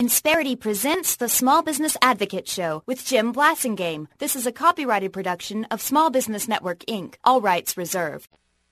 Insperity presents the Small Business Advocate Show with Jim Blasingame. This is a copyrighted production of Small Business Network, Inc. All rights reserved.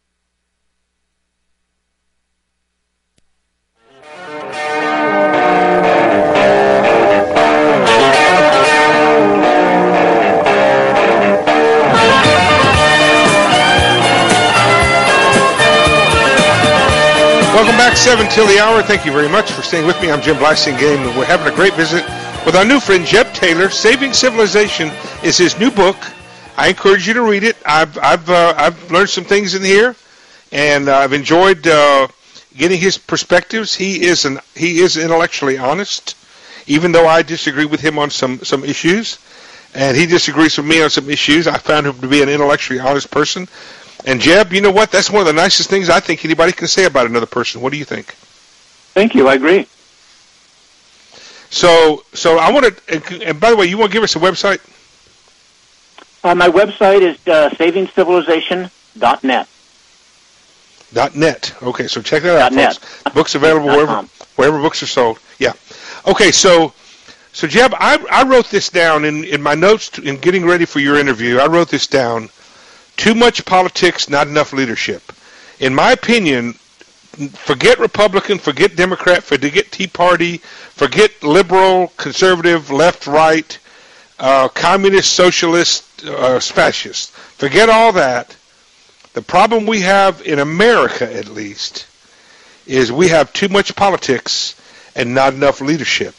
Welcome back, 7 till the hour. Thank you very much for staying with me. I'm Jim Blasingame, and we're having a great visit with our new friend, Jeb Taylor. Saving Civilization is his new book. I encourage you to read it. I've learned some things in here, and I've enjoyed getting his perspectives. He is intellectually honest, even though I disagree with him on some issues, and he disagrees with me on some issues. I found him to be an intellectually honest person. And Jeb, you know what? That's one of the nicest things I think anybody can say about another person. What do you think? Thank you. I agree. So I want to, and by the way, you want to give us a website? My website is savingcivilization.net. .net. Okay, so check that out, .net. folks. Books available wherever books are sold. Yeah. Okay, so Jeb, I wrote this down in my notes in getting ready for your interview. I wrote this down. Too much politics, not enough leadership. In my opinion, forget Republican, forget Democrat, forget Tea Party, forget liberal, conservative, left, right, communist, socialist, fascist. Forget all that. The problem we have in America, at least, is we have too much politics and not enough leadership.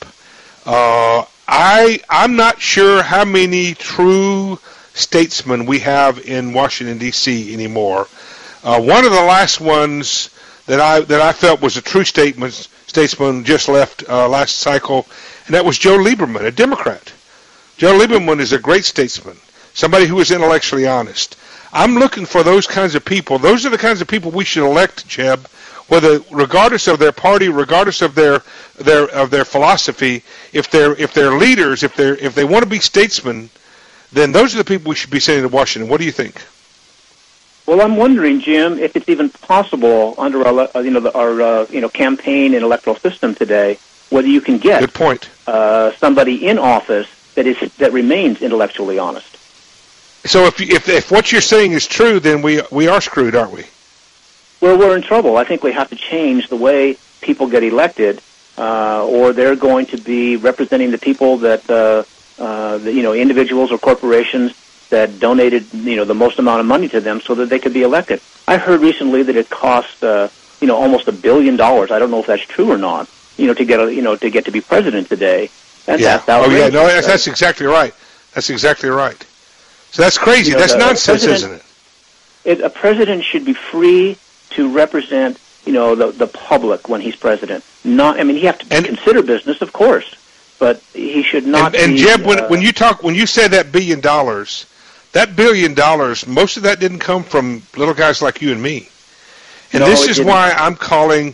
I'm not sure how many true statesmen we have in Washington, D.C. anymore. One of the last ones that I felt was a true statesman just left last cycle, and that was Joe Lieberman, a Democrat. Joe Lieberman is a great statesman, somebody who is intellectually honest. I'm looking for those kinds of people. Those are the kinds of people we should elect, Jeb, whether regardless of their party, regardless of their philosophy. If they're leaders, if they want to be statesmen, then those are the people we should be sending to Washington. What do you think? Well, I'm wondering, Jim, if it's even possible under our campaign and electoral system today, whether you can get good point somebody in office that remains intellectually honest. So if what you're saying is true, then we are screwed, aren't we? Well, we're in trouble. I think we have to change the way people get elected, or they're going to be representing the people that individuals or corporations that donated, the most amount of money to them so that they could be elected. I heard recently that it cost, almost $1 billion. I don't know if that's true or not, to get to be president today. And yeah. That's outrageous. Oh, yeah. No, that's exactly right. That's exactly right. So that's crazy. That's nonsense, isn't it? A president should be free to represent, the public when he's president. He have to consider business, of course. But he should not. And Jeb, when you said that $1 billion, that $1 billion, most of that didn't come from little guys like you and me. And no, this is why I'm calling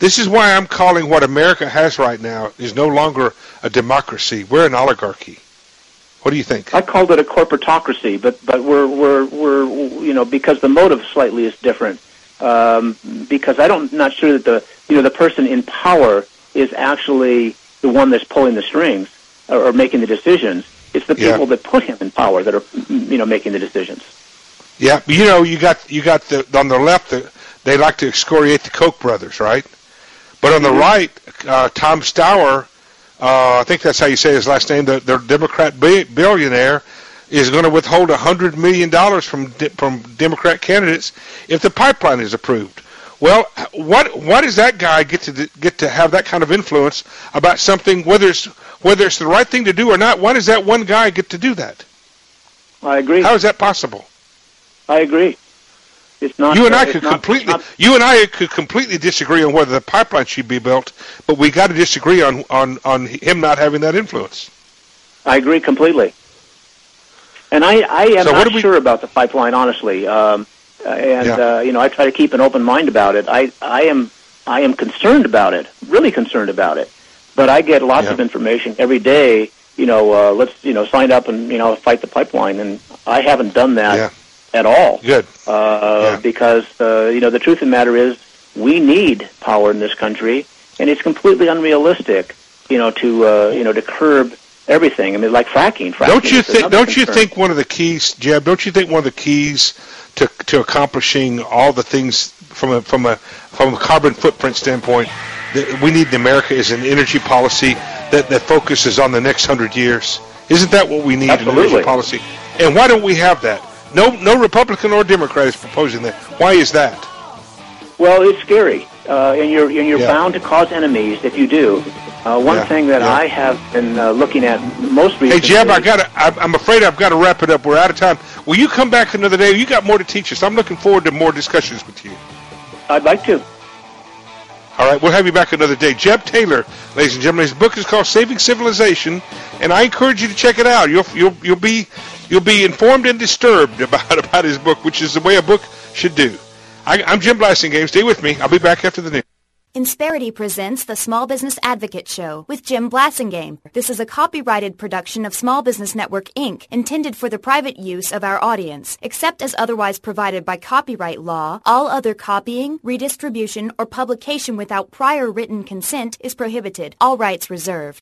what America has right now is no longer a democracy. We're an oligarchy. What do you think? I called it a corporatocracy, but we're because the motive slightly is different. Because I'm not sure that the person in power is actually the one that's pulling the strings or making the decisions. It's the people that put him in power that are, making the decisions. Yeah, you got the on the left. They like to excoriate the Koch brothers, right? But on the right, Tom Stour, I think that's how you say his last name. The Democrat billionaire is going to withhold $100 million from Democrat candidates if the pipeline is approved. Well, why does that guy get to have that kind of influence about something, whether it's the right thing to do or not? Why does that one guy get to do that? I agree. How is that possible? I agree. It's not. You and I could completely disagree on whether the pipeline should be built, but we got to disagree on him not having that influence. I agree completely. And I am not sure about the pipeline, honestly. I try to keep an open mind about it. I am concerned about it, really concerned about it. But I get lots of information every day. Let's sign up and fight the pipeline, and I haven't done that at all. Good. Because the truth of the matter is we need power in this country, and it's completely unrealistic, to curb everything. I mean, like fracking. Don't you think one of the keys, Jeb? Don't you think one of the keys to accomplishing all the things from a carbon footprint standpoint that we need in America is an energy policy that focuses on the next 100 years? Isn't that what we need? Absolutely. In energy policy? And why don't we have that? No Republican or Democrat is proposing that. Why is that? Well, it's scary, and you're bound to cause enemies if you do. One thing that I have been looking at most recently. Hey, Jeb, I'm afraid I've got to wrap it up. We're out of time. Will you come back another day? You got more to teach us. I'm looking forward to more discussions with you. I'd like to. All right, we'll have you back another day. Jeb Taylor, ladies and gentlemen, his book is called Saving Civilization, and I encourage you to check it out. You'll be informed and disturbed about his book, which is the way a book should do. I'm Jim Blasingame. Stay with me. I'll be back after the news. Insperity presents the Small Business Advocate Show with Jim Blasingame. This is a copyrighted production of Small Business Network, Inc., intended for the private use of our audience. Except as otherwise provided by copyright law, all other copying, redistribution, or publication without prior written consent is prohibited. All rights reserved.